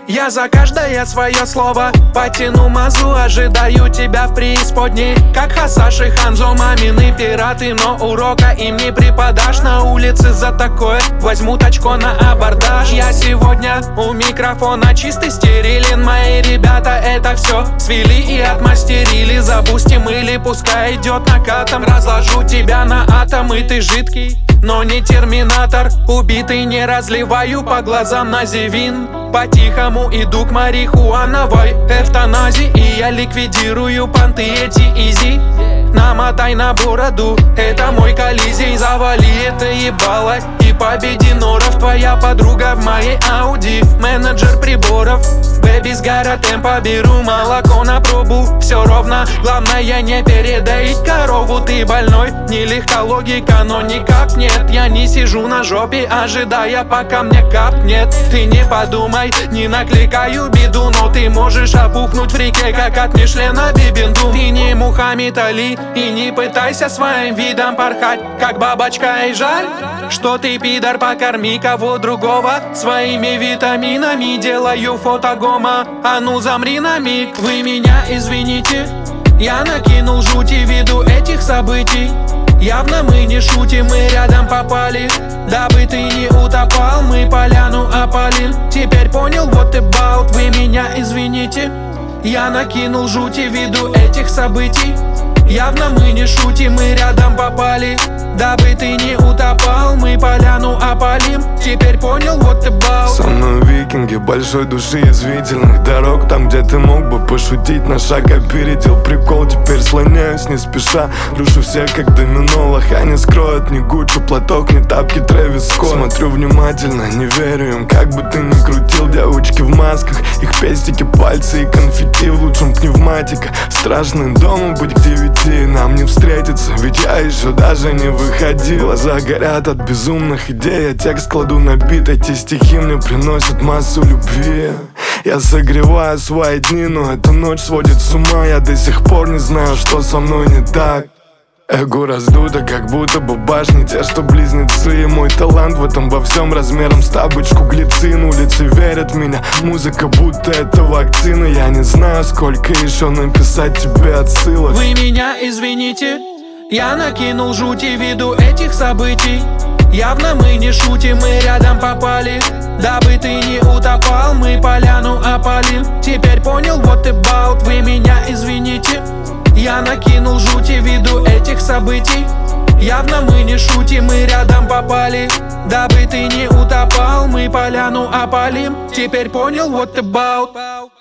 Я за каждое свое слово потяну мазу, ожидаю тебя в преисподней. Как Хасаши, Ханзо, мамины пираты, но урока им не преподашь. На улице за такое возьмут очко на абордаж. Я сегодня у микрофона чистый стерилен. Мои ребята это все свели и отмастерили. Забустим или пускай идет накатом. Разложу тебя на атомы, ты жидкий, но не терминатор. Убитый не разливаю по глазам називин. По-тихому иду к марихуановой эвтаназии, и я ликвидирую понты эти изи. Намотай на бороду, это мой колизей. Завали это ебало и победи норов. Твоя подруга в моей Ауди, менеджер приборов. Бэби, с гора темпа беру молоко на пробу. Все ровно, главное не передоить корову. Ты больной, нелегка логика, но никак нет. Я не сижу на жопе, ожидая пока мне капнет. Ты не подумай, не накликаю беду, но ты можешь опухнуть в реке, как от Мишлена Бибинду. Ты не Мухаммед Али и не пытайся своим видом порхать, как бабочка, и жаль, что ты пидор. Покорми кого другого своими витаминами. Делаю фотогома, а ну замри на миг. Вы меня извините, я накинул жути ввиду этих событий. Явно мы не шутим, мы рядом попали. Дабы ты не утопал, мы поляну опалим. Теперь понял, what about. Вы меня извините, я накинул жути ввиду этих событий. Явно мы не шутим, мы рядом попали. Дабы ты не утопал, мы поляну опалим. Теперь понял, what about. Со мной викинги большой души, язвительных дорог. Там, где ты мог бы пошутить, на шаг опередил прикол. Теперь слоняюсь не спеша, рушу всех как домино. Лоха не скроют ни Гуччи, платок, ни тапки Трэвис Скотт. Смотрю внимательно, не верю им, как бы ты ни крутил. Девочки в масках, их пестики, пальцы и конфетти. В лучшем пневматика, страшным домом быть к 9. Нам не встретиться, ведь я еще даже не выходил. Глаза горят от безумных идей, я текст кладу на бит. Эти стихи мне приносят массу любви. Я согреваю свои дни, но эта ночь сводит с ума. Я до сих пор не знаю, что со мной не так. Эго раздуто, как будто бы башни, те, что близнецы. И мой талант в этом во всем размером с табличку глицин. Улицы верят в меня, музыка будто это вакцина. Я не знаю, сколько еще написать тебе отсылок. Вы меня извините, я накинул жути ввиду этих событий. Явно мы не шутим, мы рядом попали. Дабы ты не утопал, мы поляну опалим. Теперь понял, what about. Вы меня извините, я накинул жути ввиду этих событий. Явно мы не шутим, мы рядом попали. Дабы ты не утопал, мы поляну опалим. Теперь понял, what about.